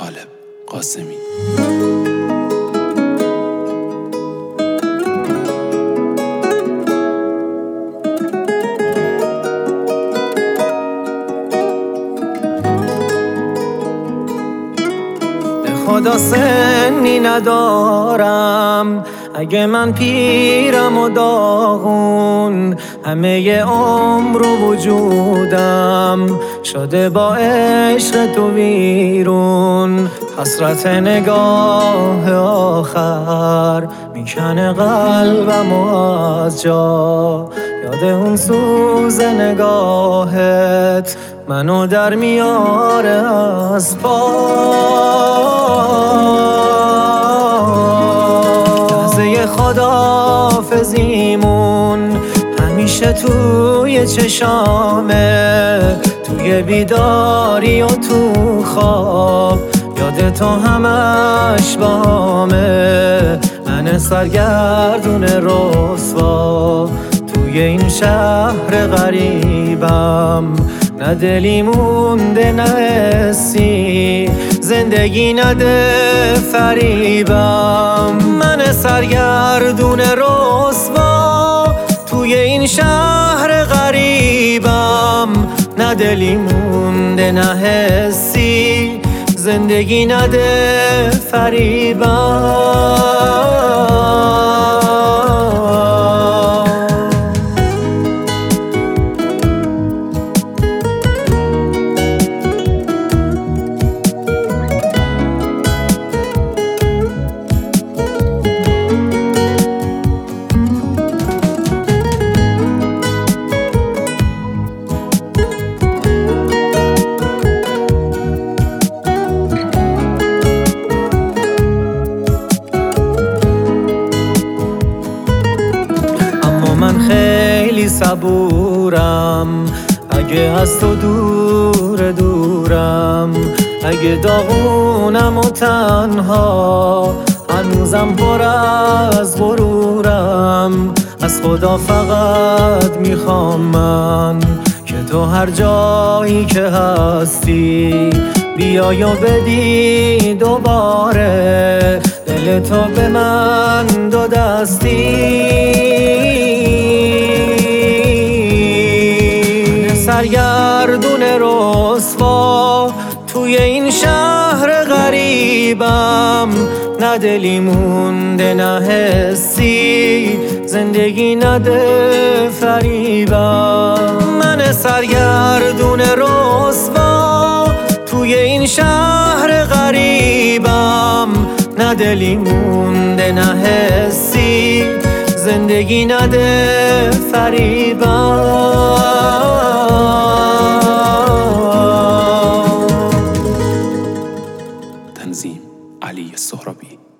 طالب قاسمی. خدا سنی ندارم، اگه من پیرم و داغون، همه عمر و وجودم شده با عشق تو ویرون. حسرت نگاه آخر میکنه قلبم و از جا، یاد اون سوز نگاهت منو در میاره از پا. لحظه خداحافظیمون همیشه توی چشامه، توی بیداری و تو خواب یاد تو همش بامه. من سرگردون رسوا توی این شهر غریبم، نه دلی مونده نه حسی، زندگی نده فریبم. من سرگردون رسوا توی این شهر غریبم، نه دلی مونده نه حسی، زندگی نده فریبم. من خیلی صبورم، اگه از تو دور دورم، اگه داغونم و تنها، هنوزم پر از غرورم. از خدا فقط میخوام من که تو هر جایی که هستی بیای و بدی دوباره دل تو به من دو دستی. سرگردون رسوا توی این شهر غریبم، نه دلی مونده نه حسی، زندگی نده فریبم. من سرگردون رسوا توی این شهر غریبم، نه دلی مونده نه حسی، زندگی نده فریبم. تنظیم علی السهرابی.